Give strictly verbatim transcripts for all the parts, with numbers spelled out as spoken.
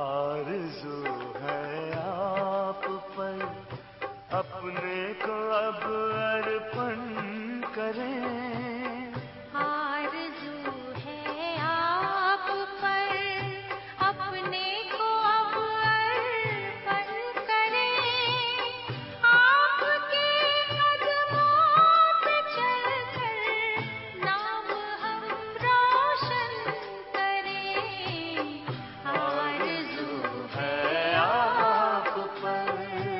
आरज़ू है आप पर अपने को अब अर्पण करें। आरज़ू है आप पर अपने को अब अर्पण करें। आपके कदमों पे चलकर नाम हम रोशन करें। आरज़ू है आप पर।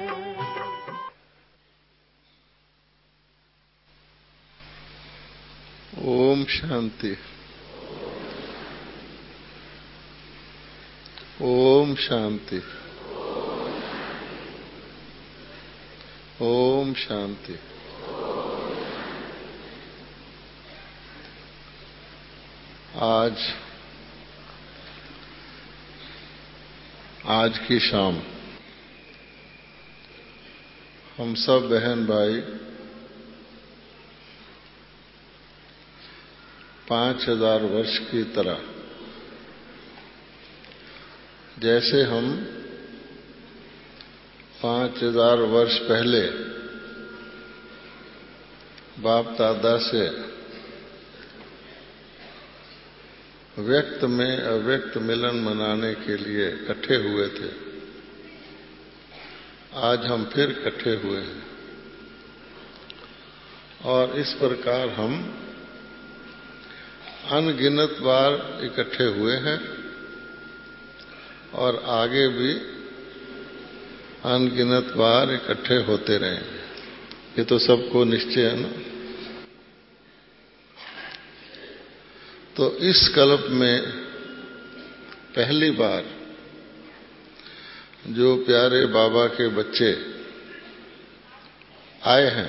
ओम शांति। ओम शांति। ओम शांति। आज आज की शाम हम सब बहन भाई पांच हजार वर्ष की तरह, जैसे हम पांच हजार वर्ष पहले बाप दादा से व्यक्त में अव्यक्त मिलन मनाने के लिए इकट्ठे हुए थे, आज हम फिर इकट्ठे हुए हैं। और इस प्रकार हम अनगिनत बार इकट्ठे हुए हैं और आगे भी अनगिनत बार इकट्ठे होते रहेंगे। ये तो सबको निश्चय है ना। तो इस कल्प में पहली बार जो प्यारे बाबा के बच्चे आए हैं,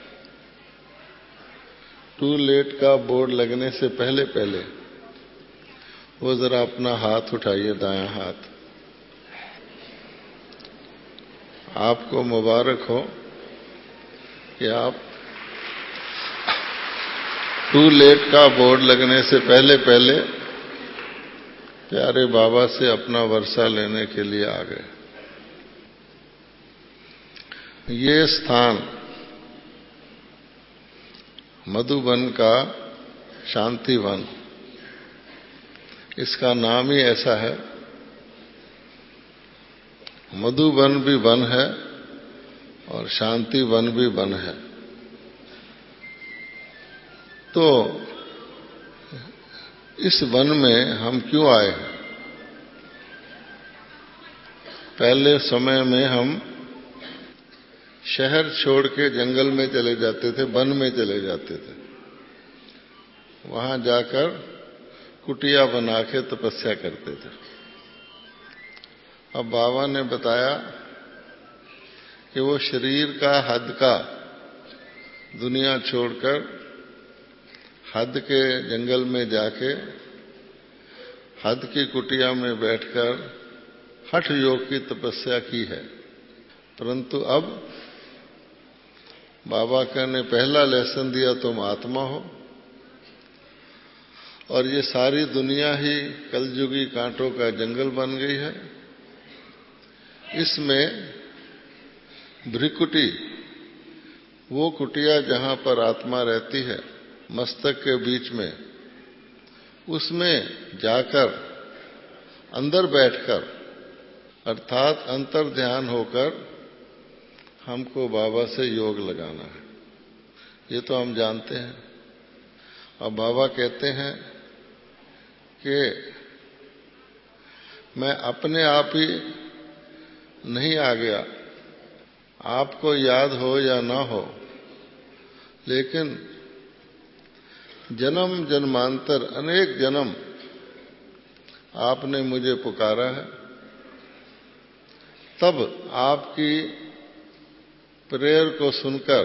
टू लेट का बोर्ड लगने से पहले पहले वो जरा अपना हाथ उठाइए, दायां हाथ। आपको मुबारक हो कि आप टू लेट का बोर्ड लगने से पहले पहले प्यारे बाबा से अपना वर्षा लेने के लिए आ गए। ये स्थान मधुबन का शांति वन, इसका नाम ही ऐसा है। मधुबन भी वन है और शांति वन भी वन है। तो इस वन में हम क्यों आए? पहले समय में हम शहर छोड़ के जंगल में चले जाते थे, वन में चले जाते थे। वहां जाकर कुटिया बना के तपस्या करते थे। अब बाबा ने बताया कि वो शरीर का हद का दुनिया छोड़कर हद के जंगल में जाके हद की कुटिया में बैठकर हठ योग की तपस्या की है। परंतु अब बाबा का ने पहला लेसन दिया, तुम आत्मा हो और ये सारी दुनिया ही कलयुगी कांटों का जंगल बन गई है। इसमें भ्रिकुटी, वो कुटिया जहां पर आत्मा रहती है मस्तक के बीच में, उसमें जाकर अंदर बैठकर अर्थात अंतर ध्यान होकर हमको बाबा से योग लगाना है। ये तो हम जानते हैं। अब बाबा कहते हैं कि मैं अपने आप ही नहीं आ गया, आपको याद हो या ना हो, लेकिन जन्म जन्मांतर अनेक जन्म आपने मुझे पुकारा है। तब आपकी प्रेयर को सुनकर,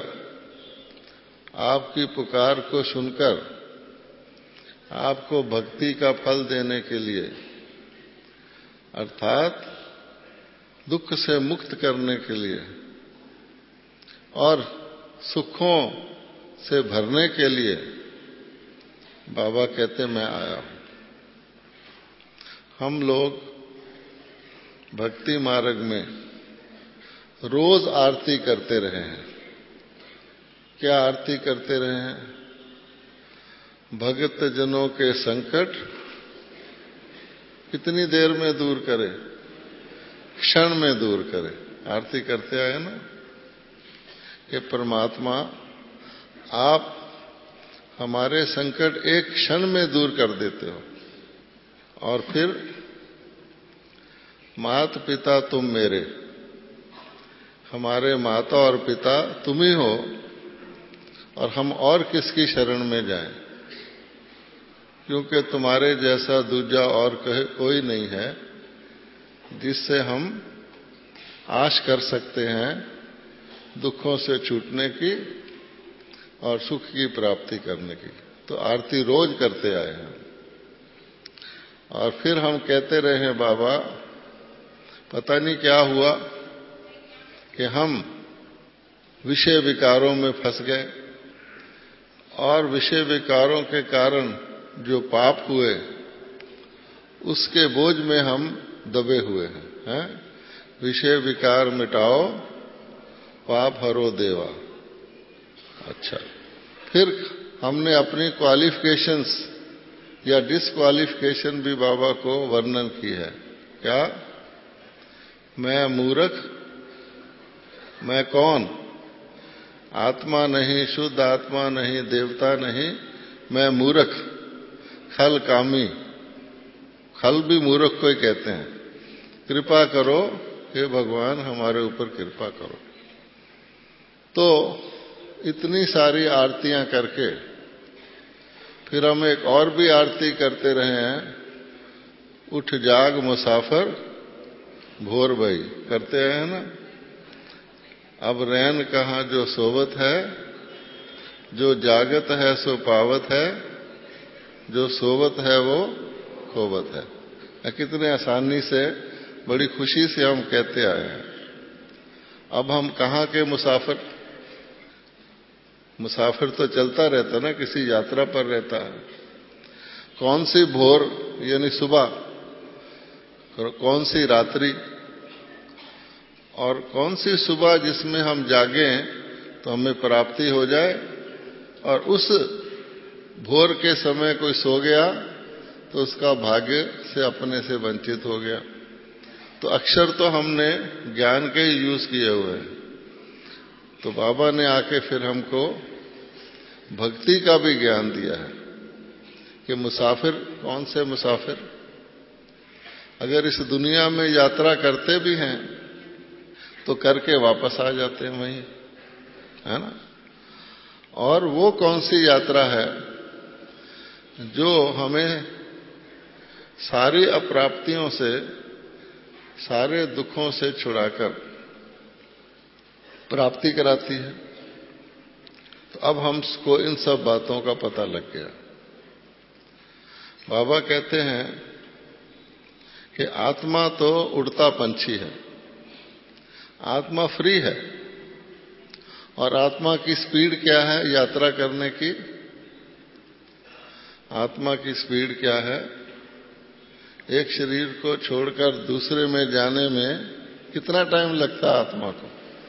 आपकी पुकार को सुनकर आपको भक्ति का फल देने के लिए अर्थात दुख से मुक्त करने के लिए और सुखों से भरने के लिए बाबा कहते मैं आया हूं। हम लोग भक्ति मार्ग में रोज आरती करते रहे हैं। क्या आरती करते रहे हैं? भक्त जनों के संकट कितनी देर में दूर करे? क्षण में दूर करे। आरती करते आए ना कि परमात्मा आप हमारे संकट एक क्षण में दूर कर देते हो। और फिर मात पिता तुम मेरे, हमारे माता और पिता तुम ही हो, और हम और किसकी शरण में जाएं? क्योंकि तुम्हारे जैसा दूजा और कोई नहीं है जिससे हम आश कर सकते हैं दुखों से छूटने की और सुख की प्राप्ति करने की। तो आरती रोज करते आए हैं। और फिर हम कहते रहे हैं बाबा पता नहीं क्या हुआ कि हम विषय विकारों में फंस गए, और विषय विकारों के कारण जो पाप हुए उसके बोझ में हम दबे हुए हैं, हैं? विषय विकार मिटाओ पाप हरो देवा। अच्छा, फिर हमने अपनी क्वालिफिकेशंस या डिसक्वालिफिकेशन भी बाबा को वर्णन की है। क्या? मैं मूर्ख, मैं कौन? आत्मा नहीं, शुद्ध आत्मा नहीं, देवता नहीं, मैं मूर्ख, खल कामी। खल भी मूर्ख को ही कहते हैं। कृपा करो हे भगवान, हमारे ऊपर कृपा करो। तो इतनी सारी आरतियां करके फिर हम एक और भी आरती करते रहे हैं, उठ जाग मुसाफर भोर भई। करते हैं ना? अब रैन कहाँ जो सोवत है, जो जागत है सो पावत है, जो सोवत है वो खोवत है। कितने आसानी से, बड़ी खुशी से हम कहते आए हैं। अब हम कहाँ के मुसाफिर? मुसाफिर तो चलता रहता ना, किसी यात्रा पर रहता है। कौन सी भोर यानी सुबह, कौन सी रात्रि, और कौन सी सुबह जिसमें हम जागें तो हमें प्राप्ति हो जाए, और उस भोर के समय कोई सो गया तो उसका भाग्य से अपने से वंचित हो गया। तो अक्षर तो हमने ज्ञान के ही यूज किए हुए हैं। तो बाबा ने आके फिर हमको भक्ति का भी ज्ञान दिया है कि मुसाफिर कौन से मुसाफिर? अगर इस दुनिया में यात्रा करते भी हैं तो करके वापस आ जाते हैं वहीं, है ना? और वो कौन सी यात्रा है जो हमें सारी अप्राप्तियों से, सारे दुखों से छुड़ाकर प्राप्ति कराती है? तो अब हमको इन सब बातों का पता लग गया। बाबा कहते हैं कि आत्मा तो उड़ता पंछी है, आत्मा फ्री है। और आत्मा की स्पीड क्या है यात्रा करने की? आत्मा की स्पीड क्या है? एक शरीर को छोड़कर दूसरे में जाने में कितना टाइम लगता है आत्मा को?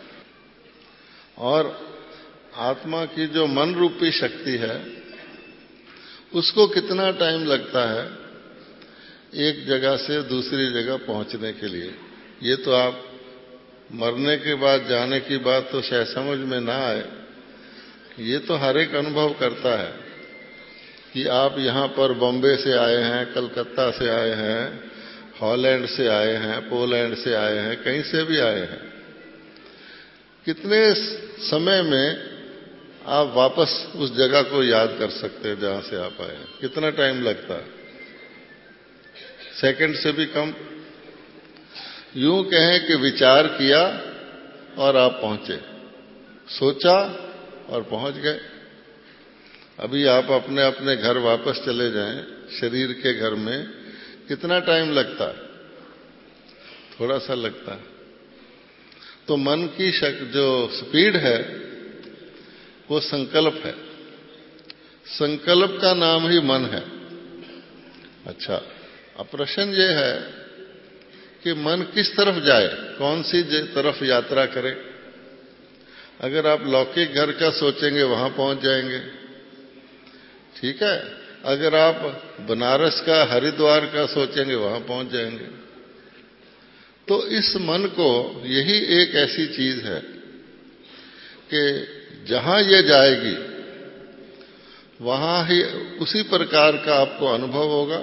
और आत्मा की जो मन रूपी शक्ति है उसको कितना टाइम लगता है एक जगह से दूसरी जगह पहुंचने के लिए? ये तो आप मरने के बाद जाने की बात तो शायद समझ में ना आए। ये तो हर एक अनुभव करता है कि आप यहाँ पर बॉम्बे से आए हैं, कलकत्ता से आए हैं, हॉलैंड से आए हैं, पोलैंड से आए हैं, कहीं से भी आए हैं। कितने समय में आप वापस उस जगह को याद कर सकते हैं जहां से आप आए हैं? कितना टाइम लगता है? सेकंड से भी कम। यूं कहें कि विचार किया और आप पहुंचे, सोचा और पहुंच गए। अभी आप अपने अपने घर वापस चले जाएं, शरीर के घर में, कितना टाइम लगता है? थोड़ा सा लगता है। तो मन की शक जो स्पीड है वो संकल्प है। संकल्प का नाम ही मन है। अच्छा, अब प्रश्न ये है कि मन किस तरफ जाए, कौन सी तरफ यात्रा करे। अगर आप लौकिक घर का सोचेंगे वहां पहुंच जाएंगे, ठीक है। अगर आप बनारस का, हरिद्वार का सोचेंगे वहां पहुंच जाएंगे। तो इस मन को, यही एक ऐसी चीज है कि जहां ये जाएगी वहां ही उसी प्रकार का आपको अनुभव होगा,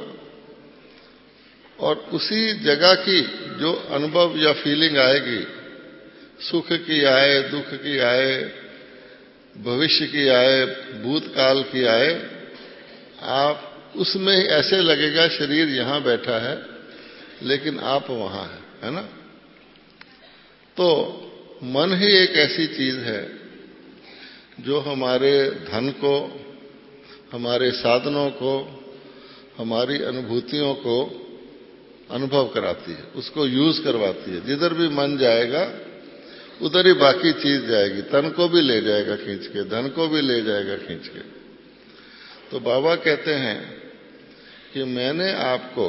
और उसी जगह की जो अनुभव या फीलिंग आएगी, सुख की आए, दुख की आए, भविष्य की आए, भूतकाल की आए, आप उसमें ऐसे लगेगा शरीर यहां बैठा है लेकिन आप वहां हैं, है ना। तो मन ही एक ऐसी चीज है जो हमारे धन को, हमारे साधनों को, हमारी अनुभूतियों को अनुभव कराती है, उसको यूज करवाती है। जिधर भी मन जाएगा उधर ही बाकी चीज जाएगी। तन को भी ले जाएगा खींच के, धन को भी ले जाएगा खींच के। तो बाबा कहते हैं कि मैंने आपको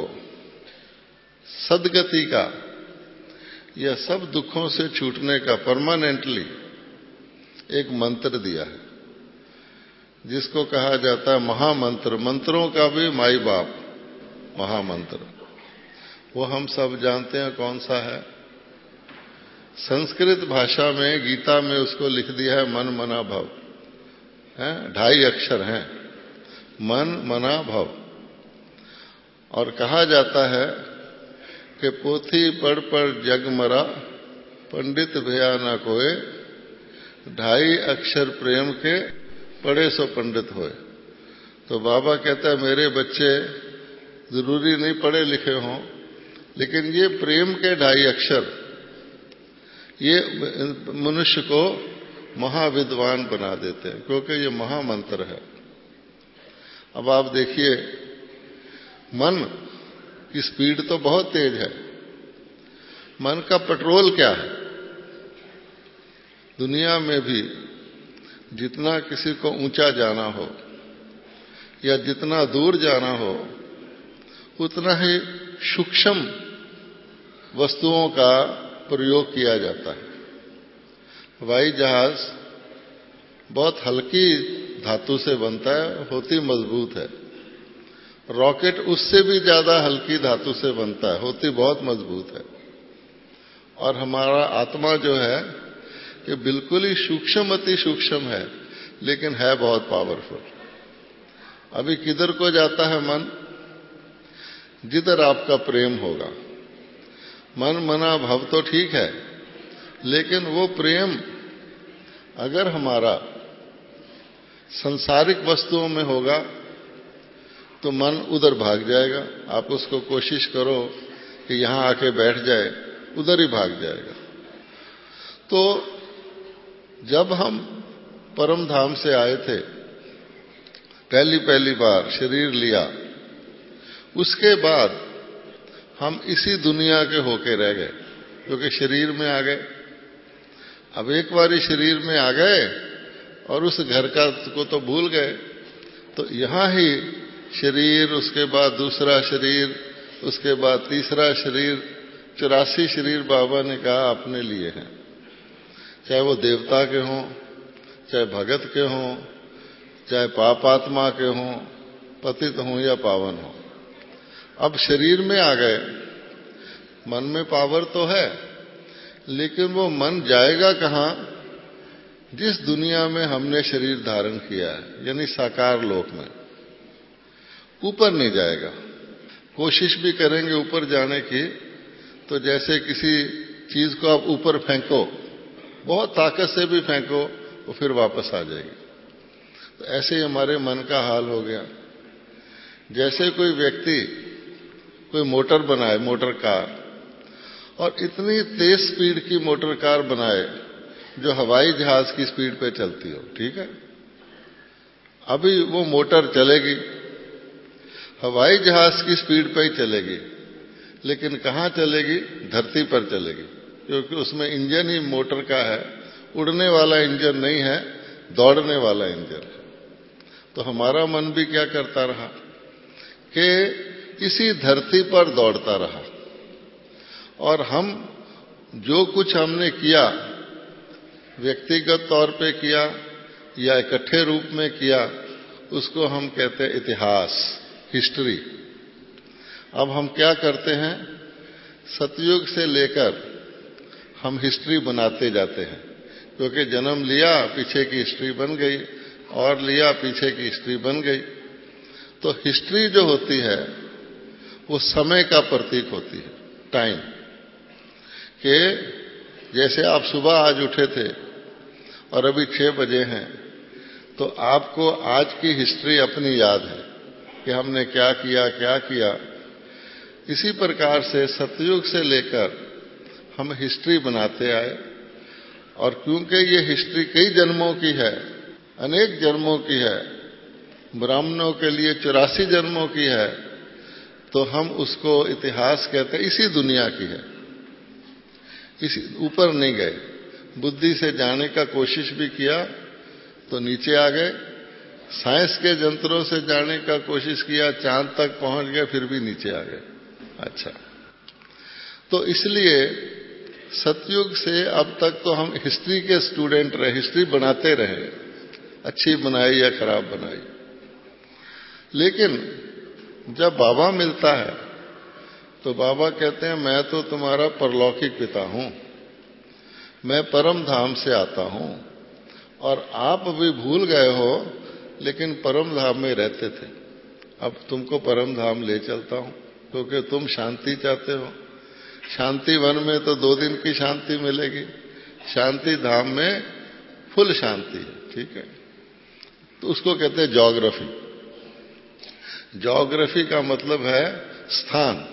सद्गति का, या सब दुखों से छूटने का परमानेंटली एक मंत्र दिया है, जिसको कहा जाता है महामंत्र। मंत्रों का भी माई बाप महामंत्र। वो हम सब जानते हैं कौन सा है। संस्कृत भाषा में, गीता में उसको लिख दिया है मन मना भव, है, ढाई अक्षर हैं, मन मना भव। और कहा जाता है कि पोथी पढ़ पढ़ जग मरा, पंडित भया ना कोय, ढाई अक्षर प्रेम के पढ़े सो पंडित होए। तो बाबा कहता है मेरे बच्चे जरूरी नहीं पढ़े लिखे हों, लेकिन ये प्रेम के ढाई अक्षर ये मनुष्य को महाविद्वान बना देते हैं, क्योंकि ये महामंत्र है। अब आप देखिए, मन की स्पीड तो बहुत तेज है। मन का पेट्रोल क्या है? दुनिया में भी जितना किसी को ऊंचा जाना हो या जितना दूर जाना हो, उतना ही सूक्ष्म वस्तुओं का प्रयोग किया जाता है। हवाई जहाज बहुत हल्की धातु से बनता है, होती मजबूत है। रॉकेट उससे भी ज्यादा हल्की धातु से बनता है, होती बहुत मजबूत है। और हमारा आत्मा जो है ये बिल्कुल ही सूक्ष्म अति सूक्ष्म है, लेकिन है बहुत पावरफुल। अभी किधर को जाता है मन? जिधर आपका प्रेम होगा। मन मना भव तो ठीक है, लेकिन वो प्रेम अगर हमारा सांसारिक वस्तुओं में होगा तो मन उधर भाग जाएगा। आप उसको कोशिश करो कि यहां आके बैठ जाए, उधर ही भाग जाएगा। तो जब हम परम धाम से आए थे, पहली पहली बार शरीर लिया, उसके बाद हम इसी दुनिया के होके रह गए, क्योंकि शरीर में आ गए। अब एक बारी शरीर में आ गए और उस घर का को तो भूल गए। तो यहां ही शरीर, उसके बाद दूसरा शरीर, उसके बाद तीसरा शरीर, चौरासी शरीर बाबा ने कहा अपने लिए हैं। चाहे वो देवता के हों, चाहे भगत के हों, चाहे पापात्मा के हों, पतित हों या पावन हों। अब शरीर में आ गए, मन में पावर तो है, लेकिन वो मन जाएगा कहां? जिस दुनिया में हमने शरीर धारण किया है, यानी साकार लोक में। ऊपर नहीं जाएगा। कोशिश भी करेंगे ऊपर जाने की, तो जैसे किसी चीज को आप ऊपर फेंको, बहुत ताकत से भी फेंको, वो फिर वापस आ जाएगी। तो ऐसे ही हमारे मन का हाल हो गया। जैसे कोई व्यक्ति कोई मोटर बनाए, मोटर कार, और इतनी तेज स्पीड की मोटर कार बनाए जो हवाई जहाज की स्पीड पे चलती हो, ठीक है। अभी वो मोटर चलेगी, हवाई जहाज की स्पीड पे ही चलेगी, लेकिन कहां चलेगी? धरती पर चलेगी, क्योंकि उसमें इंजन ही मोटर का है। उड़ने वाला इंजन नहीं है, दौड़ने वाला इंजन है। तो हमारा मन भी क्या करता रहा कि इसी धरती पर दौड़ता रहा, और हम जो कुछ हमने किया, व्यक्तिगत तौर पे किया या इकट्ठे रूप में किया, उसको हम कहते हैं इतिहास, हिस्ट्री। अब हम क्या करते हैं, सतयुग से लेकर हम हिस्ट्री बनाते जाते हैं, क्योंकि जन्म लिया पीछे की हिस्ट्री बन गई, और लिया पीछे की हिस्ट्री बन गई। तो हिस्ट्री जो होती है वो समय का प्रतीक होती है, टाइम के। जैसे आप सुबह आज उठे थे और अभी छह बजे हैं, तो आपको आज की हिस्ट्री अपनी याद है कि हमने क्या किया क्या किया। इसी प्रकार से सतयुग से लेकर हम हिस्ट्री बनाते आए, और क्योंकि ये हिस्ट्री कई जन्मों की है, अनेक जन्मों की है, ब्राह्मणों के लिए चौरासी जन्मों की है, तो हम उसको इतिहास कहते हैं। इसी दुनिया की है, इसी ऊपर नहीं गए। बुद्धि से जाने का कोशिश भी किया तो नीचे आ गए, साइंस के यंत्रों से जाने का कोशिश किया, चांद तक पहुंच गए, फिर भी नीचे आ गए। अच्छा, तो इसलिए सतयुग से अब तक तो हम हिस्ट्री के स्टूडेंट रहे, हिस्ट्री बनाते रहे, अच्छी बनाई या खराब बनाई। लेकिन जब बाबा मिलता है तो बाबा कहते हैं, मैं तो तुम्हारा परलौकिक पिता हूं, मैं परम धाम से आता हूं, और आप भी भूल गए हो लेकिन परम धाम में रहते थे। अब तुमको परम धाम ले चलता हूं, क्योंकि तुम शांति चाहते हो। शांति वन में तो दो दिन की शांति मिलेगी, शांति धाम में फुल शांति है, ठीक है। तो उसको कहते हैं ज्योग्राफी। ज्योग्राफी का मतलब है स्थान,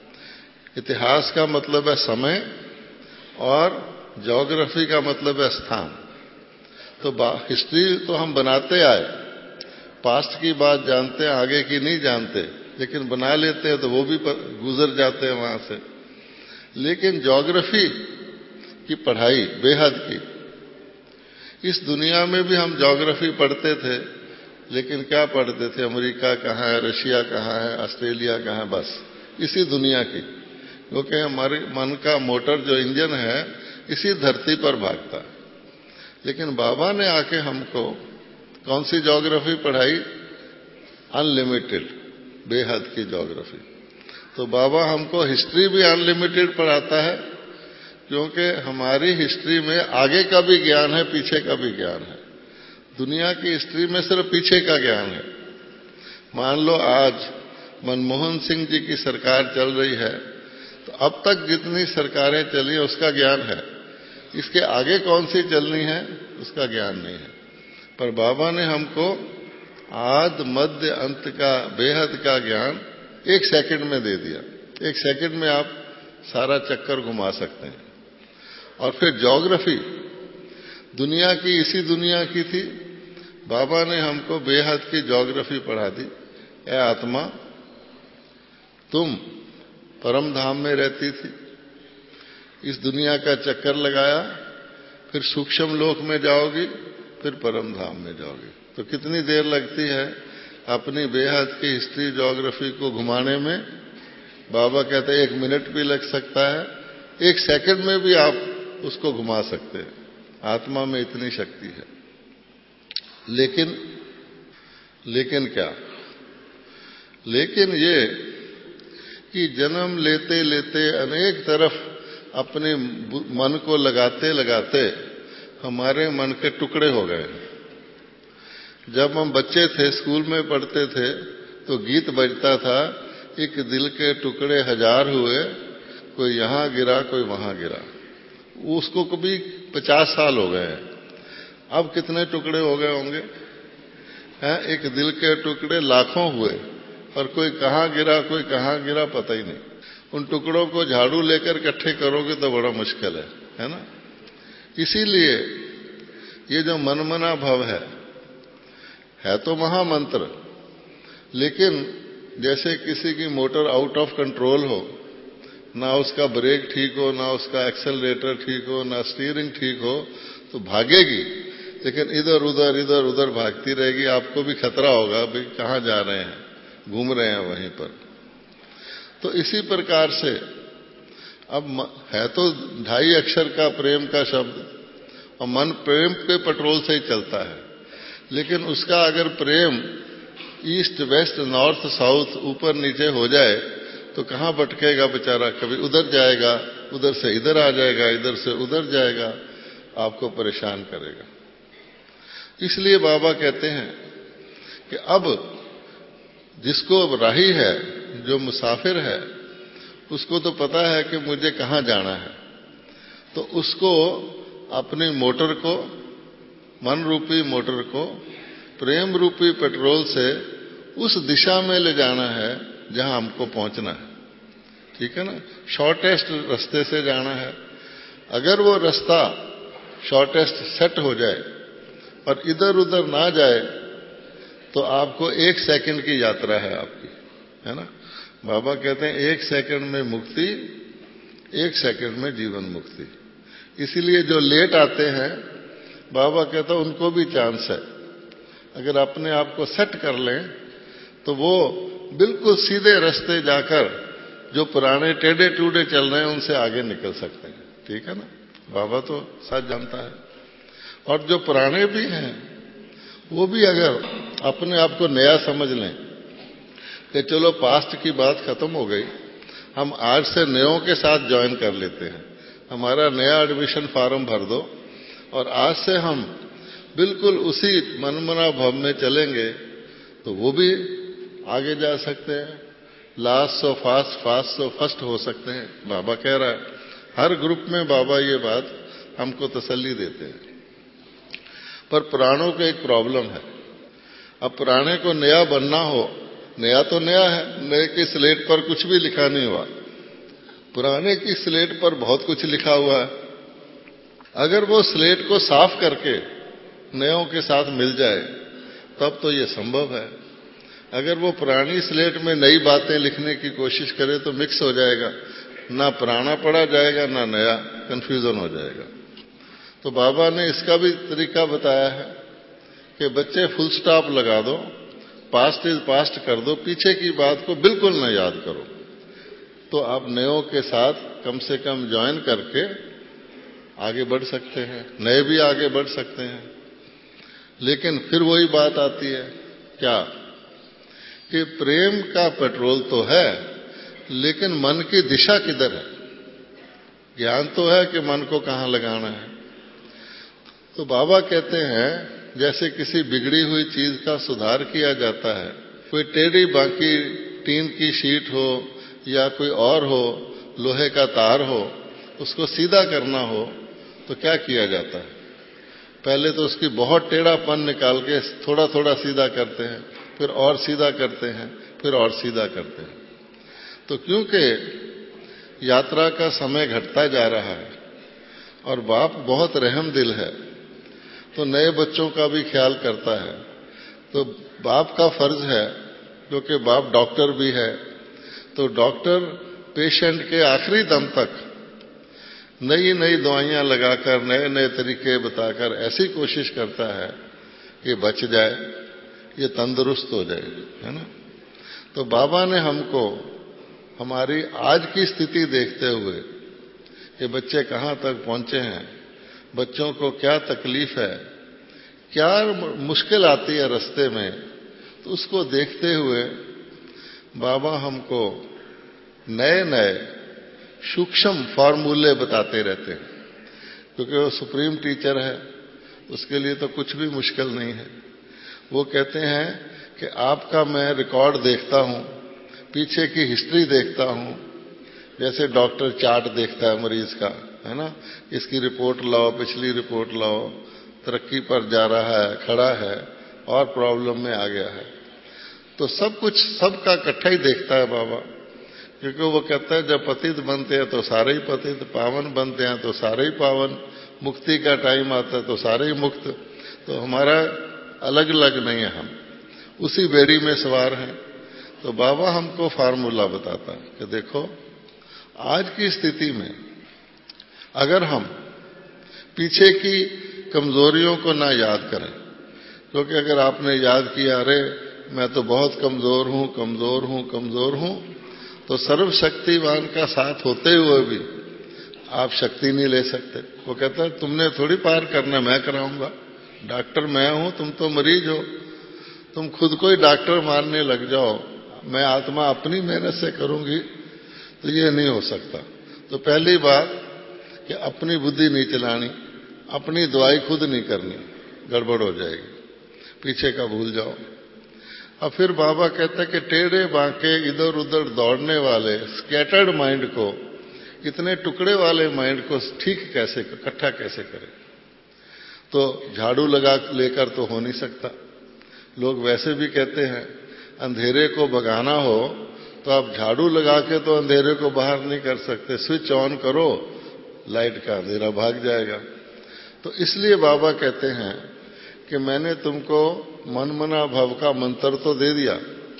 इतिहास का मतलब है समय, और ज्योग्राफी का मतलब है स्थान। तो हिस्ट्री तो हम बनाते आए, पास्ट की बात जानते हैं, आगे की नहीं जानते, लेकिन बना लेते हैं तो वो भी गुजर जाते हैं वहां से। लेकिन ज्योग्राफी की पढ़ाई बेहद की। इस दुनिया में भी हम ज्योग्राफी पढ़ते थे, लेकिन क्या पढ़ते थे, अमेरिका कहाँ है, रशिया कहाँ है, ऑस्ट्रेलिया कहाँ है, बस इसी दुनिया की। क्योंकि हमारे मन का मोटर जो इंजन है इसी धरती पर भागता है। लेकिन बाबा ने आके हमको कौन सी ज्योग्राफी पढ़ाई, अनलिमिटेड, बेहद की ज्योग्राफी। तो बाबा हमको हिस्ट्री भी अनलिमिटेड पढ़ाता है, क्योंकि हमारी हिस्ट्री में आगे का भी ज्ञान है, पीछे का भी ज्ञान है। दुनिया की हिस्ट्री में सिर्फ पीछे का ज्ञान है। मान लो आज मनमोहन सिंह जी की सरकार चल रही है, तो अब तक जितनी सरकारें चली उसका ज्ञान है, इसके आगे कौन सी चलनी है उसका ज्ञान नहीं है। पर बाबा ने हमको आद मध्य अंत का बेहद का ज्ञान एक सेकंड में दे दिया। एक सेकंड में आप सारा चक्कर घुमा सकते हैं। और फिर ज्योग्राफी दुनिया की, इसी दुनिया की थी, बाबा ने हमको बेहद की ज्योग्राफी पढ़ा दी। ए आत्मा, तुम परम धाम में रहती थी, इस दुनिया का चक्कर लगाया, फिर सूक्ष्म लोक में जाओगी, फिर परम धाम में जाओगी। तो कितनी देर लगती है अपनी बेहद की हिस्ट्री ज्योग्राफी को घुमाने में? बाबा कहते हैं एक मिनट भी लग सकता है, एक सेकंड में भी आप उसको घुमा सकते हैं। आत्मा में इतनी शक्ति है। लेकिन लेकिन क्या? लेकिन ये कि जन्म लेते लेते अनेक तरफ अपने मन को लगाते लगाते हमारे मन के टुकड़े हो गए। जब हम बच्चे थे, स्कूल में पढ़ते थे, तो गीत बजता था, एक दिल के टुकड़े हजार हुए, कोई यहां गिरा कोई वहां गिरा। उसको कभी पचास साल हो गए हैं। अब कितने टुकड़े हो गए होंगे? हैं, एक दिल के टुकड़े लाखों हुए, और कोई कहां गिरा कोई कहां गिरा पता ही नहीं। उन टुकड़ों को झाड़ू लेकर इकट्ठे करोगे तो बड़ा मुश्किल है, है ना? इसीलिए ये जो मनमना भव है है तो महामंत्र, लेकिन जैसे किसी की मोटर आउट ऑफ कंट्रोल हो, ना उसका ब्रेक ठीक हो, ना उसका एक्सेलरेटर ठीक हो, ना स्टीयरिंग ठीक हो, तो भागेगी, लेकिन इधर उधर इधर उधर भागती रहेगी। आपको भी खतरा होगा, भाई कहां जा रहे हैं, घूम रहे हैं वहीं पर। तो इसी प्रकार से अब है तो ढाई अक्षर का प्रेम का शब्द, और मन प्रेम के पेट्रोल से ही चलता है, लेकिन उसका अगर प्रेम ईस्ट वेस्ट नॉर्थ साउथ ऊपर नीचे हो जाए तो कहाँ भटकेगा बेचारा, कभी उधर जाएगा, उधर से इधर आ जाएगा, इधर से उधर जाएगा, आपको परेशान करेगा। इसलिए बाबा कहते हैं कि अब जिसको राही है, जो मुसाफिर है, उसको तो पता है कि मुझे कहाँ जाना है, तो उसको अपनी मोटर को, मन रूपी मोटर को प्रेम रूपी पेट्रोल से उस दिशा में ले जाना है जहां हमको पहुंचना है। ठीक है ना? शॉर्टेस्ट रास्ते से जाना है। अगर वो रास्ता शॉर्टेस्ट सेट हो जाए और इधर उधर ना जाए तो आपको एक सेकंड की यात्रा है आपकी, है ना? बाबा कहते हैं एक सेकंड में मुक्ति, एक सेकंड में जीवन मुक्ति। इसीलिए जो लेट आते हैं, बाबा कहते हैं उनको भी चांस है। अगर अपने आप को सेट कर लें तो वो बिल्कुल सीधे रास्ते जाकर जो पुराने टेढ़े टूढ़े चल रहे हैं उनसे आगे निकल सकते हैं। ठीक है ना? बाबा तो सच जानता है। और जो पुराने भी हैं वो भी अगर अपने आप को नया समझ लें कि चलो पास्ट की बात खत्म हो गई, हम आज से नयों के साथ ज्वाइन कर लेते हैं, हमारा नया एडमिशन फॉर्म भर दो और आज से हम बिल्कुल उसी मनमना भाव में चलेंगे, तो वो भी आगे जा सकते हैं। Last so fast, fast so first हो सकते हैं। बाबा कह रहा है, हर ग्रुप में बाबा ये बात हमको तसल्ली देते हैं। पर पुराणों का एक प्रॉब्लम है। अब पुराने को नया बनना हो, नया तो नया है, नए की स्लेट पर कुछ भी लिखा नहीं हुआ, पुराने की स्लेट पर बहुत कुछ लिखा हुआ है। अगर वो स्लेट को साफ करके नयों के साथ मिल जाए तब तो ये संभव है। अगर वो पुरानी स्लेट में नई बातें लिखने की कोशिश करे तो मिक्स हो जाएगा, ना पुराना पढ़ा जाएगा ना नया, कंफ्यूजन हो जाएगा। तो बाबा ने इसका भी तरीका बताया है कि बच्चे फुल स्टॉप लगा दो, पास्ट इज पास्ट कर दो, पीछे की बात को बिल्कुल न याद करो, तो आप नयों के साथ कम से कम ज्वाइन करके आगे बढ़ सकते हैं, नए भी आगे बढ़ सकते हैं। लेकिन फिर वही बात आती है क्या कि प्रेम का पेट्रोल तो है, लेकिन मन की दिशा किधर है? ज्ञान तो है कि मन को कहां लगाना है। तो बाबा कहते हैं जैसे किसी बिगड़ी हुई चीज का सुधार किया जाता है, कोई टेढ़ी बाकी टीन की शीट हो या कोई और हो, लोहे का तार हो, उसको सीधा करना हो तो क्या किया जाता है? पहले तो उसकी बहुत टेढ़ापन निकाल के थोड़ा थोड़ा सीधा करते हैं, फिर और सीधा करते हैं, फिर और सीधा करते हैं। तो क्योंकि यात्रा का समय घटता जा रहा है और बाप बहुत रहम दिल है, तो नए बच्चों का भी ख्याल करता है। तो बाप का फर्ज है, क्योंकि बाप डॉक्टर भी है, तो डॉक्टर पेशेंट के आखिरी दम तक नई नई दवाइयां लगाकर, नए नए तरीके बताकर ऐसी कोशिश करता है कि बच जाए, ये तंदुरुस्त हो जाए, है ना? तो बाबा ने हमको हमारी आज की स्थिति देखते हुए कि बच्चे कहां तक पहुंचे हैं, बच्चों को क्या तकलीफ है, क्या मुश्किल आती है रास्ते में, तो उसको देखते हुए बाबा हमको नए नए सूक्ष्म फॉर्मूले बताते रहते हैं। क्योंकि वो सुप्रीम टीचर है, उसके लिए तो कुछ भी मुश्किल नहीं है। वो कहते हैं कि आपका मैं रिकॉर्ड देखता हूं, पीछे की हिस्ट्री देखता हूं, जैसे डॉक्टर चार्ट देखता है मरीज का, है ना? इसकी रिपोर्ट लाओ, पिछली रिपोर्ट लाओ, तरक्की पर जा रहा है, खड़ा है और प्रॉब्लम में आ गया है, तो सब कुछ सबका इकट्ठा ही देखता है बाबा। क्योंकि वो कहता है जब पतित बनते हैं तो सारे ही पतित, पावन बनते हैं तो सारे ही पावन, मुक्ति का टाइम आता है तो सारे ही मुक्त। तो हमारा अलग अलग नहीं है, हम उसी बेड़ी में सवार हैं। तो बाबा हमको फार्मूला बताता है कि देखो आज की स्थिति में अगर हम पीछे की कमजोरियों को ना याद करें, क्योंकि अगर आपने याद किया अरे मैं तो बहुत कमजोर हूं, कमजोर हूं, कमजोर हूं, तो सर्वशक्तिवान का साथ होते हुए भी आप शक्ति नहीं ले सकते। वो कहता है तुमने थोड़ी पार करना, मैं कराऊंगा, डॉक्टर मैं हूं, तुम तो मरीज हो, तुम खुद को ही डॉक्टर मानने लग जाओ, मैं आत्मा अपनी मेहनत से करूंगी, तो ये नहीं हो सकता। तो पहली बात कि अपनी बुद्धि नहीं चलानी, अपनी दवाई खुद नहीं करनी, गड़बड़ हो जाएगी, पीछे का भूल जाओ। और फिर बाबा कहता है कि टेढ़े बांके इधर उधर दौड़ने वाले स्कैटर्ड माइंड को, इतने टुकड़े वाले माइंड को ठीक कैसे, इकट्ठा कैसे करें। तो झाड़ू लगा लेकर तो हो नहीं सकता। लोग वैसे भी कहते हैं अंधेरे को भगाना हो तो आप झाड़ू लगा के तो अंधेरे को बाहर नहीं कर सकते, स्विच ऑन करो, लाइट का अंधेरा भाग जाएगा। तो इसलिए बाबा कहते हैं कि मैंने तुमको मनमना भव का मंत्र तो दे दिया,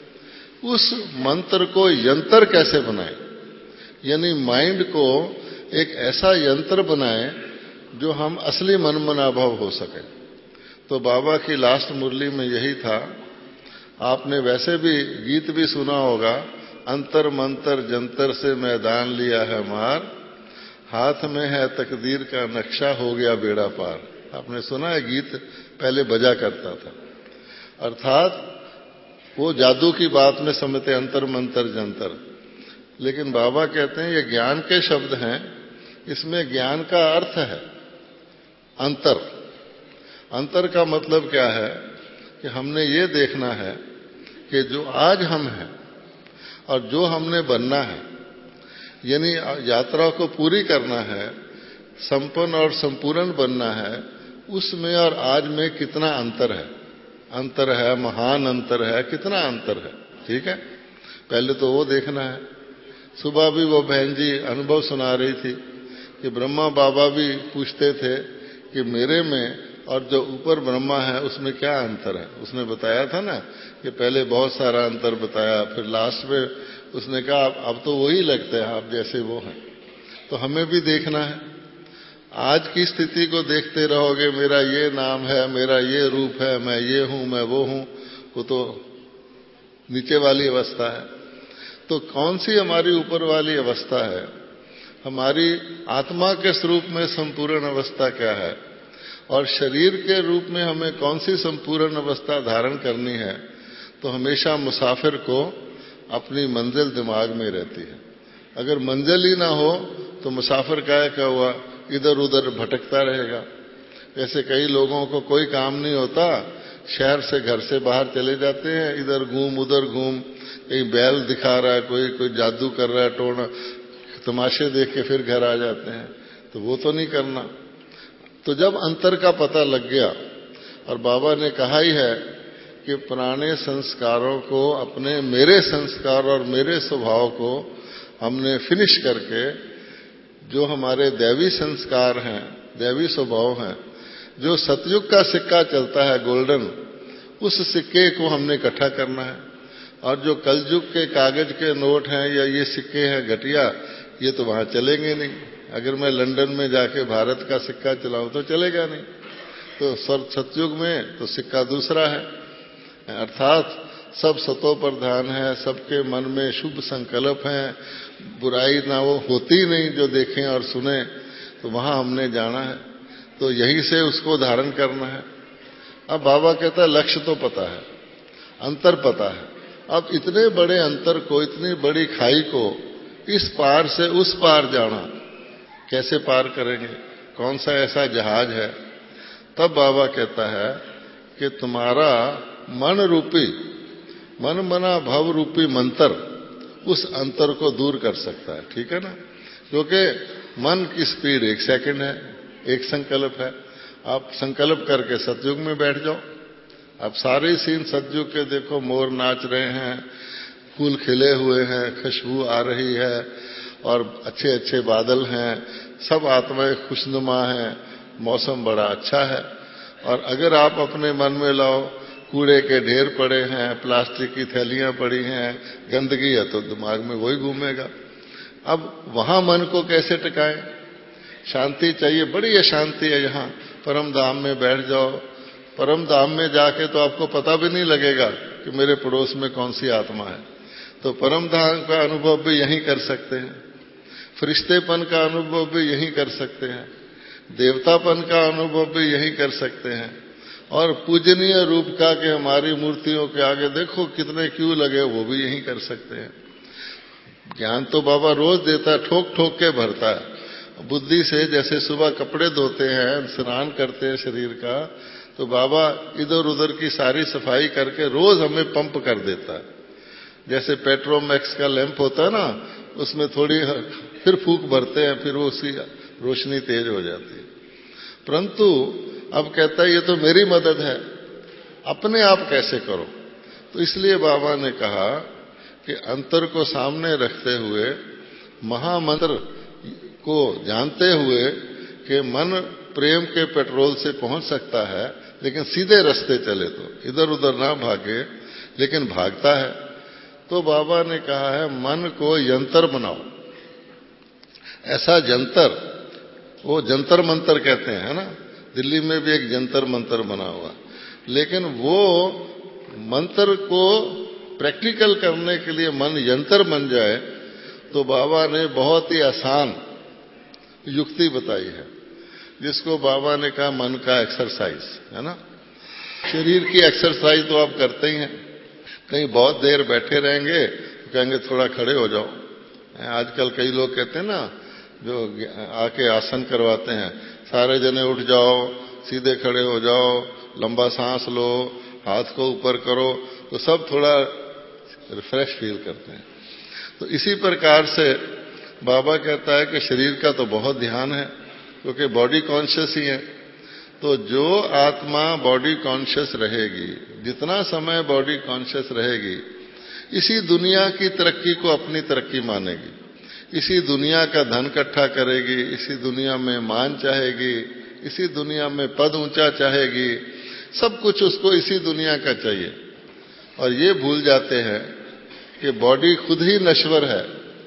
उस मंत्र को यंत्र कैसे बनाए, यानी माइंड को एक ऐसा यंत्र बनाए जो हम असली मनमना भव हो सके। तो बाबा की लास्ट मुरली में यही था। आपने वैसे भी गीत भी सुना होगा, अंतर मंतर जंतर से मैदान लिया है मार, हाथ में है तकदीर का नक्शा हो गया बेड़ा पार। आपने सुना है, गीत पहले बजा करता था। अर्थात वो जादू की बात में समझते अंतर मंतर जंतर, लेकिन बाबा कहते हैं ये ज्ञान के शब्द हैं, इसमें ज्ञान का अर्थ है अंतर। अंतर का मतलब क्या है कि हमने ये देखना है कि जो आज हम हैं और जो हमने बनना है, यानी यात्रा को पूरी करना है, संपन्न और संपूर्ण बनना है, उसमें और आज में कितना अंतर है। अंतर है, महान अंतर है, कितना अंतर है, ठीक है। पहले तो वो देखना है। सुबह भी वो बहन जी अनुभव सुना रही थी कि ब्रह्मा बाबा भी पूछते थे कि मेरे में और जो ऊपर ब्रह्मा है उसमें क्या अंतर है। उसने बताया था ना कि पहले बहुत सारा अंतर बताया, फिर लास्ट में उसने कहा अब तो वही लगते हैं आप जैसे वो हैं। तो हमें भी देखना है। आज की स्थिति को देखते रहोगे, मेरा ये नाम है, मेरा ये रूप है, मैं ये हूं, मैं वो हूं, वो तो नीचे वाली अवस्था है। तो कौन सी हमारी ऊपर वाली अवस्था है, हमारी आत्मा के स्वरूप में संपूर्ण अवस्था क्या है, और शरीर के रूप में हमें कौन सी संपूर्ण अवस्था धारण करनी है। तो हमेशा मुसाफिर को अपनी मंजिल दिमाग में रहती है। अगर मंजिल ही ना हो तो मुसाफिर काहे का हुआ, इधर उधर भटकता रहेगा। जैसे कई लोगों को कोई काम नहीं होता, शहर से घर से बाहर चले जाते हैं, इधर घूम उधर घूम, कहीं बैल दिखा रहा है, कोई कोई जादू कर रहा है, टोना तमाशे देख के फिर घर आ जाते हैं। तो वो तो नहीं करना। तो जब अंतर का पता लग गया, और बाबा ने कहा ही है कि पुराने संस्कारों को, अपने मेरे संस्कार और मेरे स्वभाव को हमने फिनिश करके, जो हमारे दैवी संस्कार हैं, दैवी स्वभाव हैं, जो सतयुग का सिक्का चलता है गोल्डन, उस सिक्के को हमने इकट्ठा करना है। और जो कलयुग के कागज के नोट हैं या ये सिक्के हैं घटिया, ये तो वहां चलेंगे नहीं। अगर मैं लंदन में जाके भारत का सिक्का चलाऊं तो चलेगा नहीं। तो सतयुग में तो सिक्का दूसरा है, अर्थात सब सतो प्रधान है, सबके मन में शुभ संकल्प है, बुराई ना वो होती नहीं जो देखें और सुने। तो वहां हमने जाना है, तो यहीं से उसको धारण करना है। अब बाबा कहता है लक्ष्य तो पता है, अंतर पता है, अब इतने बड़े अंतर को, इतनी बड़ी खाई को इस पार से उस पार जाना कैसे पार करेंगे, कौन सा ऐसा जहाज है। तब बाबा कहता है कि तुम्हारा मन रूपी, मन मना भव रूपी मंत्र उस अंतर को दूर कर सकता है, ठीक है ना। क्योंकि मन की स्पीड एक सेकंड है, एक संकल्प है। आप संकल्प करके सतयुग में बैठ जाओ। आप सारे सीन सतयुग के देखो, मोर नाच रहे हैं, फूल खिले हुए हैं, खुशबू आ रही है, और अच्छे अच्छे बादल हैं, सब आत्माएं खुशनुमा हैं, मौसम बड़ा अच्छा है। और अगर आप अपने मन में लाओ कूड़े के ढेर पड़े हैं, प्लास्टिक की थैलियां पड़ी हैं, गंदगी है, तो दिमाग में वही घूमेगा। अब वहां मन को कैसे टिकाएं। शांति चाहिए, बड़ी अशांति है यहाँ। परम धाम में बैठ जाओ, परम धाम में जाके तो आपको पता भी नहीं लगेगा कि मेरे पड़ोस में कौन सी आत्मा है। तो परम धाम का अनुभव भी यहीं कर सकते हैं। फरिश्तेपन का अनुभव भी यहीं कर सकते हैं, देवतापन का अनुभव भी यहीं कर सकते हैं, और पूजनीय रूप का कि हमारी मूर्तियों के आगे देखो कितने क्यों लगे, वो भी यहीं कर सकते हैं। ज्ञान तो बाबा रोज देता है, ठोक ठोक के भरता है बुद्धि से। जैसे सुबह कपड़े धोते हैं, स्नान करते हैं शरीर का, तो बाबा इधर उधर की सारी सफाई करके रोज हमें पंप कर देता है। जैसे पेट्रोमैक्स का लैंप होता है ना, उसमें थोड़ी फिर फूंक भरते हैं, फिर वो उसकी रोशनी तेज हो जाती है। परंतु अब कहता है ये तो मेरी मदद है, अपने आप कैसे करो। तो इसलिए बाबा ने कहा कि अंतर को सामने रखते हुए, महामंत्र को जानते हुए कि मन प्रेम के पेट्रोल से पहुंच सकता है, लेकिन सीधे रास्ते चले तो इधर उधर ना भागे, लेकिन भागता है। तो बाबा ने कहा है मन को यंत्र बनाओ, ऐसा जंतर, वो जंतर मंतर कहते हैं, है ना, दिल्ली में भी एक जंतर मंतर बना हुआ, लेकिन वो मंत्र को प्रैक्टिकल करने के लिए मन यंत्र बन जाए, तो बाबा ने बहुत ही आसान युक्ति बताई है, जिसको बाबा ने कहा मन का एक्सरसाइज, है ना। शरीर की एक्सरसाइज तो आप करते ही हैं, कहीं बहुत देर बैठे रहेंगे तो कहेंगे थोड़ा खड़े हो जाओ। आजकल कई लोग कहते हैं ना, जो आके आसन करवाते हैं, सारे जने उठ जाओ, सीधे खड़े हो जाओ, लंबा सांस लो, हाथ को ऊपर करो, तो सब थोड़ा रिफ्रेश फील करते हैं। तो इसी प्रकार से बाबा कहता है कि शरीर का तो बहुत ध्यान है, क्योंकि बॉडी कॉन्शियस ही है। तो जो आत्मा बॉडी कॉन्शियस रहेगी, जितना समय बॉडी कॉन्शियस रहेगी, इसी दुनिया की तरक्की को अपनी तरक्की मानेगी, इसी दुनिया का धन इकट्ठा करेगी, इसी दुनिया में मान चाहेगी, इसी दुनिया में पद ऊंचा चाहेगी, सब कुछ उसको इसी दुनिया का चाहिए। और ये भूल जाते हैं कि बॉडी खुद ही नश्वर है।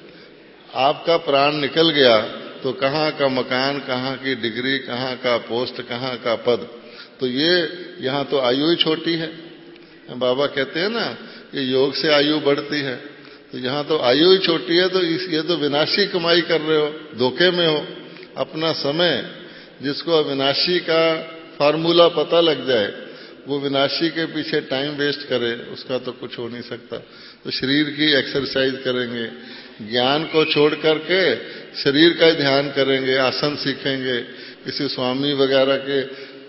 आपका प्राण निकल गया तो कहाँ का मकान, कहाँ की डिग्री, कहाँ का पोस्ट, कहाँ का पद, तो ये यहाँ तो आयु ही छोटी है। बाबा कहते हैं ना कि योग से आयु बढ़ती है, तो यहाँ तो आयु ही छोटी है, तो इस ये तो विनाशी कमाई कर रहे हो, धोखे में हो। अपना समय, जिसको अविनाशी का फार्मूला पता लग जाए, वो विनाशी के पीछे टाइम वेस्ट करे, उसका तो कुछ हो नहीं सकता। तो शरीर की एक्सरसाइज करेंगे, ज्ञान को छोड़ करके शरीर का ही ध्यान करेंगे, आसन सीखेंगे, किसी स्वामी वगैरह के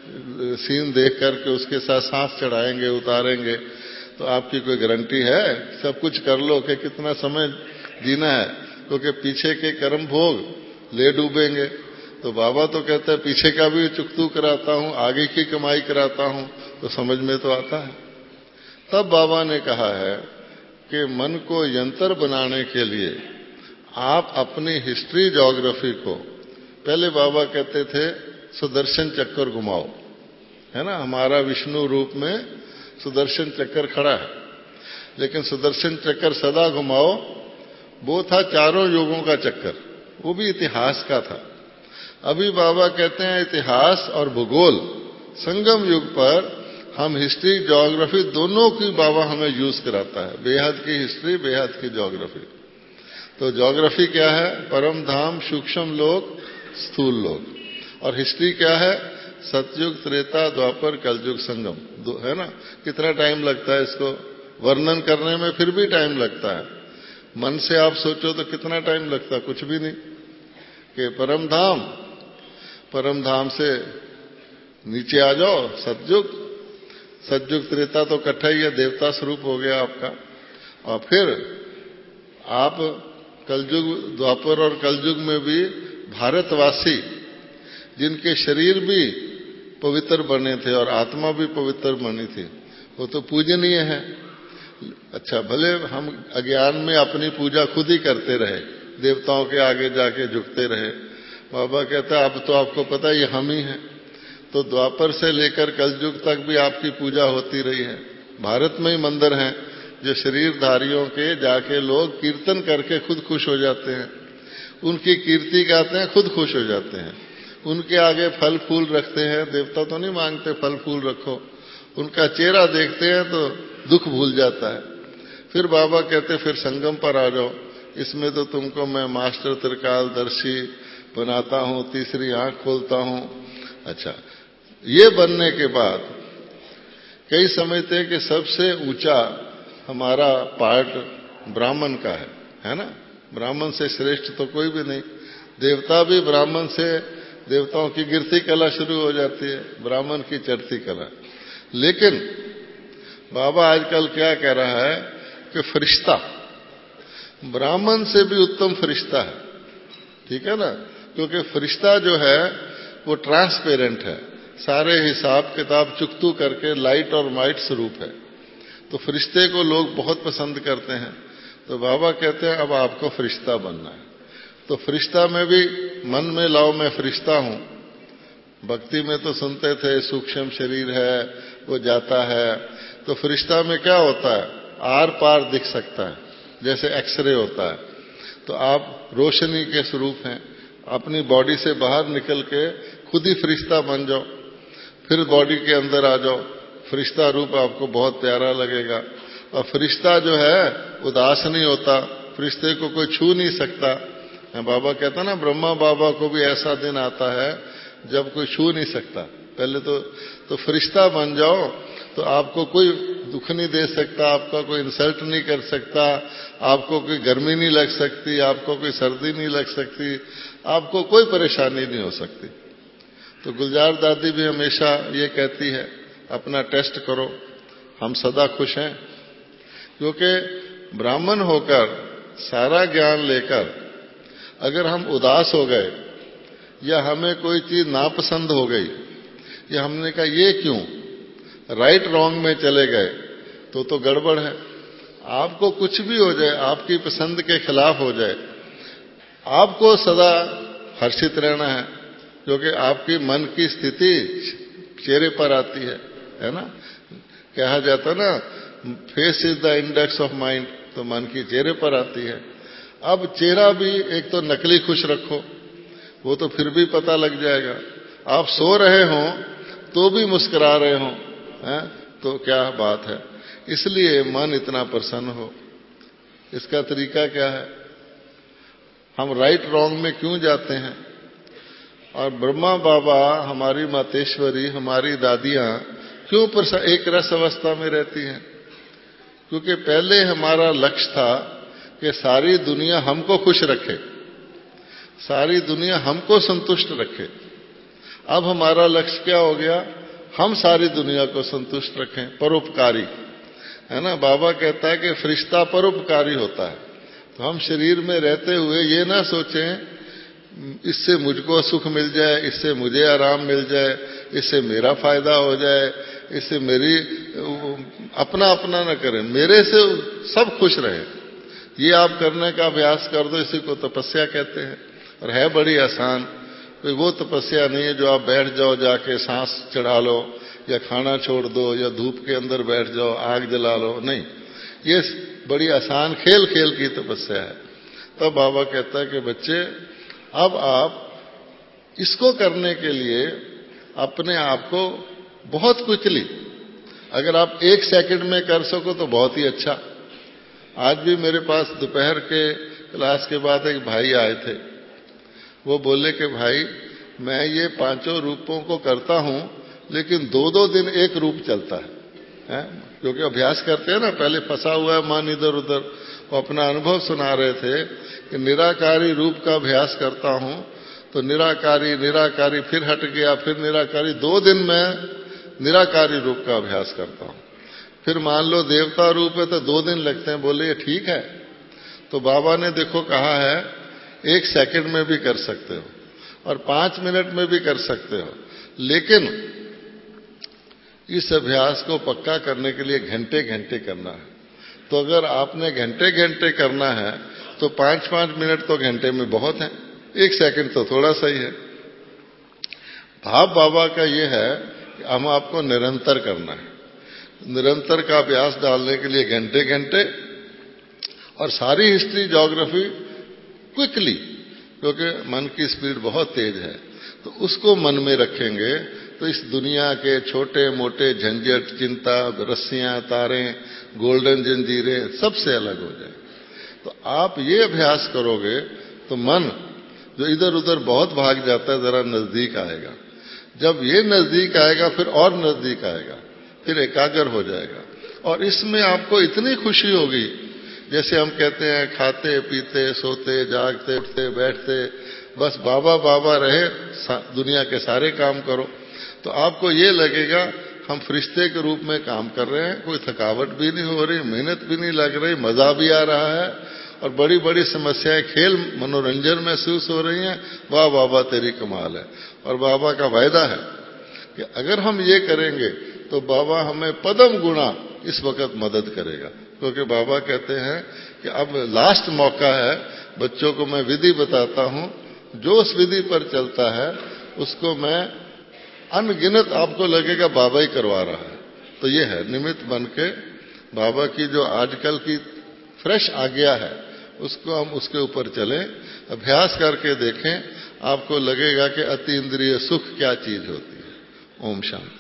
सीन देख करके उसके साथ सांस चढ़ाएंगे, उतारेंगे, तो आपकी कोई गारंटी है सब कुछ कर लो कि कितना समय जीना है? क्योंकि पीछे के कर्म भोग ले डूबेंगे। तो बाबा तो कहते हैं पीछे का भी चुकतू कराता हूं, आगे की कमाई कराता हूं, तो समझ में तो आता है। तब बाबा ने कहा है कि मन को यंत्र बनाने के लिए आप अपनी हिस्ट्री ज्योग्राफी को, पहले बाबा कहते थे सुदर्शन चक्कर घुमाओ, है ना, हमारा विष्णु रूप में सुदर्शन चक्कर खड़ा है, लेकिन सुदर्शन चक्कर सदा घुमाओ वो था चारों युगों का चक्कर, वो भी इतिहास का था। अभी बाबा कहते हैं इतिहास और भूगोल संगम युग पर हम हिस्ट्री ज्योग्राफी दोनों की बाबा हमें यूज कराता है, बेहद की हिस्ट्री, बेहद की ज्योग्राफी। तो ज्योग्राफी क्या है? परम धाम, सूक्ष्म लोक, स्थूल लोक। और हिस्ट्री क्या है? सतयुग, त्रेता, द्वापर, कलयुग, संगम, है ना। कितना टाइम लगता है इसको वर्णन करने में, फिर भी टाइम लगता है। मन से आप सोचो तो कितना टाइम लगता है? कुछ भी नहीं। कि परम धाम, परम धाम से नीचे आ जाओ सतयुग, सतयुग त्रेता तो इकट्ठा ही है, देवता स्वरूप हो गया आपका। और फिर आप कलयुग, द्वापर और कलयुग में भी भारतवासी जिनके शरीर भी पवित्र बने थे और आत्मा भी पवित्र बनी थी, वो तो पूजनीय है। अच्छा, भले हम अज्ञान में अपनी पूजा खुद ही करते रहे, देवताओं के आगे जाके झुकते रहे। बाबा कहता है अब तो आपको पता है ये हम ही हैं। तो द्वापर से लेकर कलयुग तक भी आपकी पूजा होती रही है। भारत में ही मंदिर हैं जो शरीरधारियों के जाके लोग कीर्तन करके खुद खुश हो जाते हैं, उनकी कीर्ति गाते हैं, खुद खुश हो जाते हैं। उनके आगे फल फूल रखते हैं, देवता तो नहीं मांगते फल फूल रखो, उनका चेहरा देखते हैं तो दुख भूल जाता है। फिर बाबा कहते फिर संगम पर आ जाओ, इसमें तो तुमको मैं मास्टर त्रिकालदर्शी बनाता हूं, तीसरी आंख खोलता हूं। अच्छा, ये बनने के बाद कई समझते हैं कि सबसे ऊंचा हमारा पार्ट ब्राह्मण का है, है ना? ब्राह्मण से श्रेष्ठ तो कोई भी नहीं। देवता भी ब्राह्मण से, देवताओं की गिरती कला शुरू हो जाती है, ब्राह्मण की चढ़ती कला। लेकिन बाबा आजकल क्या कह रहा है कि फरिश्ता ब्राह्मण से भी उत्तम फरिश्ता है, ठीक है ना? क्योंकि फरिश्ता जो है वो ट्रांसपेरेंट है, सारे हिसाब किताब चुकतू करके लाइट और माइट स्वरूप है। तो फरिश्ते को लोग बहुत पसंद करते हैं। तो बाबा कहते हैं अब आपको फरिश्ता बनना है। तो फरिश्ता में भी मन में लाओ मैं फरिश्ता हूं। भक्ति में तो सुनते थे सूक्ष्म शरीर है, वो जाता है। तो फरिश्ता में क्या होता है? आर पार दिख सकता है, जैसे एक्सरे होता है। तो आप रोशनी के स्वरूप हैं, अपनी बॉडी से बाहर निकल के खुद ही फरिश्ता बन जाओ, फिर बॉडी के अंदर आ जाओ। फरिश्ता रूप आपको बहुत प्यारा लगेगा। और फरिश्ता जो है उदास नहीं होता, फरिश्ते को कोई छू नहीं सकता। बाबा कहता ना, ब्रह्मा बाबा को भी ऐसा दिन आता है जब कोई छू नहीं सकता। पहले तो तो फरिश्ता बन जाओ तो आपको कोई दुख नहीं दे सकता, आपका कोई इंसल्ट नहीं कर सकता, आपको कोई गर्मी नहीं लग सकती, आपको कोई सर्दी नहीं लग सकती, आपको कोई परेशानी नहीं हो सकती। तो गुलजार दादी भी हमेशा ये कहती है, अपना टेस्ट करो, हम सदा खुश हैं। क्योंकि ब्राह्मण होकर सारा ज्ञान लेकर अगर हम उदास हो गए या हमें कोई चीज नापसंद हो गई या हमने कहा ये क्यों, राइट रॉन्ग में चले गए, तो तो गड़बड़ है। आपको कुछ भी हो जाए, आपकी पसंद के खिलाफ हो जाए, आपको सदा हर्षित रहना है। क्योंकि आपकी मन की स्थिति चेहरे पर आती है, है ना? कहा जाता ना, face is the index of mind. तो मन की चेहरे पर आती है। अब चेहरा भी एक तो नकली खुश रखो, वो तो फिर भी पता लग जाएगा। आप सो रहे हो तो भी मुस्कुरा रहे हो, हैं? तो क्या बात है। इसलिए मन इतना प्रसन्न हो, इसका तरीका क्या है? हम राइट रॉन्ग में क्यों जाते हैं? और ब्रह्मा बाबा, हमारी मातेश्वरी, हमारी दादियां क्यों एक रस अवस्था में रहती हैं? क्योंकि पहले हमारा लक्ष्य था कि सारी दुनिया हमको खुश रखे, सारी दुनिया हमको संतुष्ट रखे। अब हमारा लक्ष्य क्या हो गया? हम सारी दुनिया को संतुष्ट रखें, परोपकारी, है ना? बाबा कहता है कि फरिश्ता परोपकारी होता है। तो हम शरीर में रहते हुए ये ना सोचें इससे मुझको सुख मिल जाए, इससे मुझे आराम मिल जाए, इससे मेरा फायदा हो जाए, इससे मेरी, अपना अपना न करें, मेरे से सब खुश रहे। ये आप करने का अभ्यास कर दो, इसी को तपस्या कहते हैं। और है बड़ी आसान, कोई वो तपस्या नहीं है जो आप बैठ जाओ, जाके सांस चढ़ा लो या खाना छोड़ दो या धूप के अंदर बैठ जाओ, आग जला लो, नहीं। ये बड़ी आसान खेल खेल की तपस्या है। तब बाबा कहता है कि बच्चे, अब आप इसको करने के लिए अपने आप को बहुत क्विकली, अगर आप एक सेकंड में कर सको तो बहुत ही अच्छा। आज भी मेरे पास दोपहर के क्लास के बाद एक भाई आए थे। वो बोले कि भाई मैं ये पांचों रूपों को करता हूं, लेकिन दो दो दिन एक रूप चलता है, है? क्योंकि अभ्यास करते हैं ना, पहले फंसा हुआ है मन इधर उधर। वो अपना अनुभव सुना रहे थे कि निराकारी रूप का अभ्यास करता हूं तो निराकारी निराकारी फिर हट गया, फिर निराकारी, दो दिन में निराकारी रूप का अभ्यास करता हूं। फिर मान लो देवता रूप है तो दो दिन लगते हैं। बोले ये ठीक है। तो बाबा ने देखो कहा है एक सेकंड में भी कर सकते हो और पांच मिनट में भी कर सकते हो, लेकिन इस अभ्यास को पक्का करने के लिए घंटे घंटे करना है। तो अगर आपने घंटे घंटे करना है तो पांच पांच मिनट तो घंटे में बहुत है, एक सेकंड तो थोड़ा सा ही है। भाव बाबा का ये है कि हम आपको निरंतर करना है, निरंतर का अभ्यास डालने के लिए घंटे घंटे, और सारी हिस्ट्री ज्योग्राफी क्विकली, क्योंकि मन की स्पीड बहुत तेज है। तो उसको मन में रखेंगे तो इस दुनिया के छोटे मोटे झंझट, चिंता, रस्सियां, तारें, गोल्डन जंजीरें सबसे अलग हो जाए। तो आप ये अभ्यास करोगे तो मन जो इधर उधर बहुत भाग जाता है जरा नजदीक आएगा। जब ये नजदीक आएगा फिर और नजदीक आएगा, फिर एकाग्र हो जाएगा। और इसमें आपको इतनी खुशी होगी, जैसे हम कहते हैं खाते पीते सोते जागते उठते बैठते बस बाबा बाबा रहे, दुनिया के सारे काम करो, तो आपको ये लगेगा हम फरिश्ते के रूप में काम कर रहे हैं, कोई थकावट भी नहीं हो रही, मेहनत भी नहीं लग रही, मजा भी आ रहा है और बड़ी बड़ी समस्याएं खेल मनोरंजन महसूस हो रही हैं। वाह बाबा तेरी कमाल है। और बाबा का वायदा है कि अगर हम ये करेंगे तो बाबा हमें पदम गुणा इस वक्त मदद करेगा, क्योंकि बाबा कहते हैं कि अब लास्ट मौका है। बच्चों को मैं विधि बताता हूं, जो उस विधि पर चलता है उसको मैं अनगिनत आपको लगेगा बाबा ही करवा रहा है। तो ये है निमित्त बन के बाबा की जो आजकल की फ्रेश आज्ञा है उसको हम उसके ऊपर चलें, अभ्यास करके देखें, आपको लगेगा कि अति इंद्रिय सुख क्या चीज होती है। ओम शांति।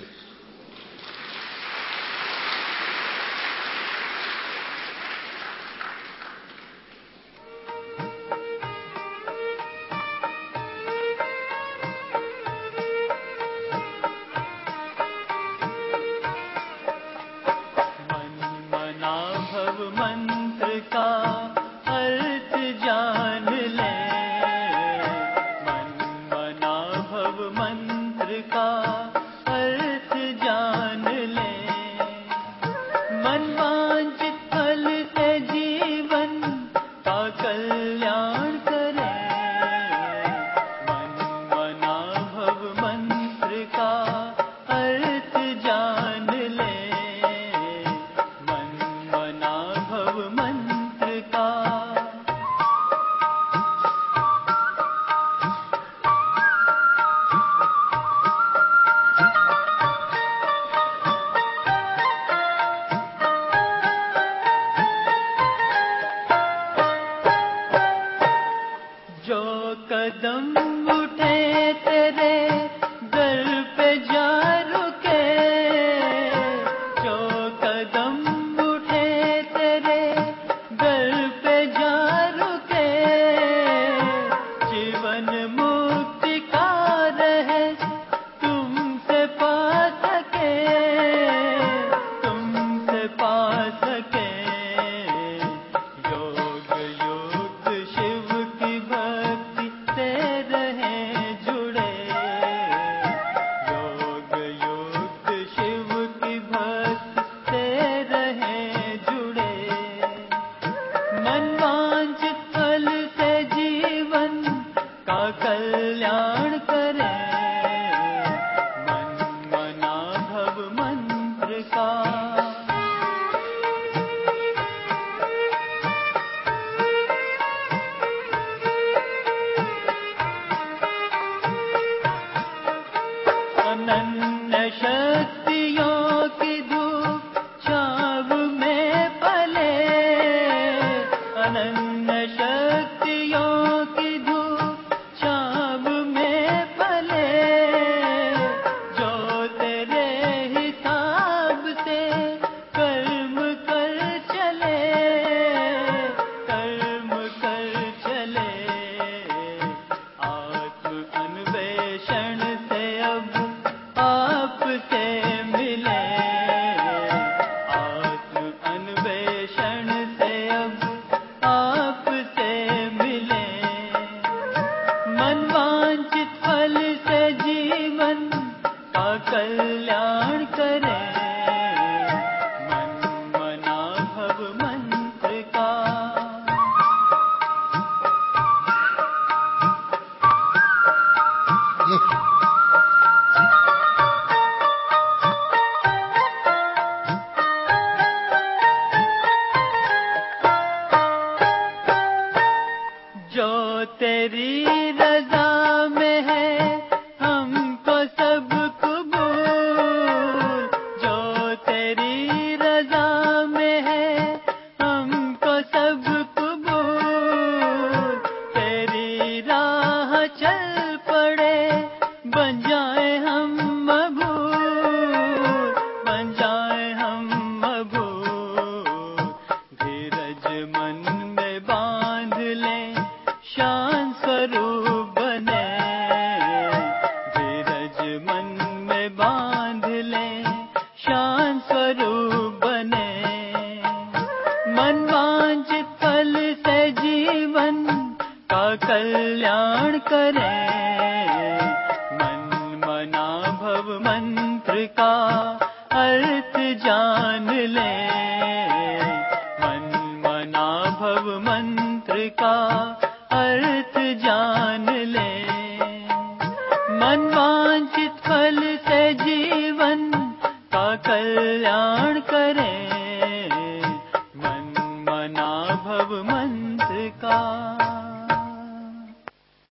मन में बा कल्याण करें। मन मना भव मंत्र का अर्थ जान ले। मन मना भव मंत्र का अर्थ जान ले। मन वांछित फल से जीवन का कल्याण करे।